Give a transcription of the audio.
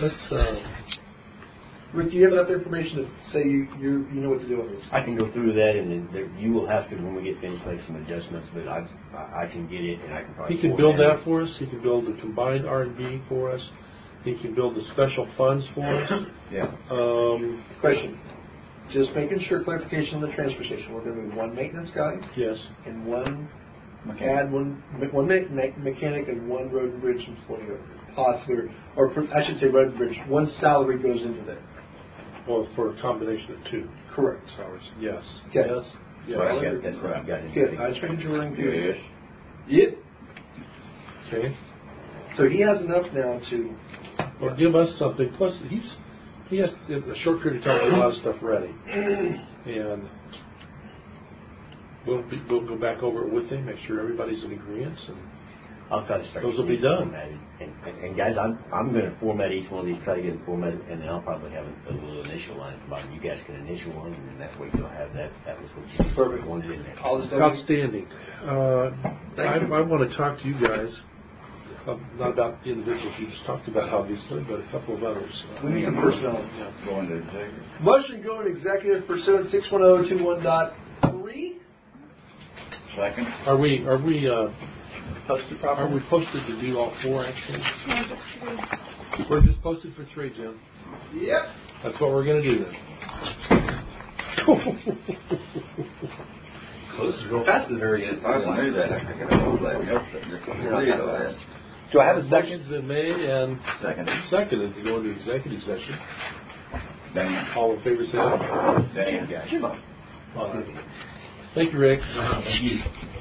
Rick, do you have enough information to say you know what to do on this? I can go through that, and then you will have to, when we get finished, make some adjustments. But I can get it, and I can probably. He can build that for us. He can build the combined R&D for us. He can build the special funds for us. Yeah. Question. Just making sure, clarification on the transfer station. We're going to move one maintenance guy. Yes. And one mechanic and one road and bridge employee. Possibly, or I should say road and bridge. One salary goes into that. Well, for a combination of two. Correct. Salaries. Yes. Okay. Yes. Yes. Well, that's what I've got. Good. I trained you in good. Yep. Okay. So he has enough now to. Well, give us something. Plus, he has in a short period of time to get a lot of stuff ready, and we'll go back over it with him, make sure everybody's in agreement, and I'll try to start. Those will be done. And guys, I'm going to format each one of these, try to get them formatted, and then I'll probably have a little initial line at the bottom. You guys can initial one, and then that way you'll have that. That was what you perfect wanted in there. Outstanding. I want to talk to you guys. Not about the individuals you just talked about, obviously, but a couple of others. We need some personnel. Yeah. Going to executive. Motion go into executive pursuant 61021.3. Second. Are we Posted properly? Are we posted to do all four, actually? No, just 3. We're just posted for 3, Jim. Yep. That's what we're going to do then. Close to go past the very end. I knew that. I could have told that. Do I have a second? Motion's been made and Seconded to go into executive session. Dan. All in favor say aye. Dan. Yeah, Thank you, Rick. Thank you.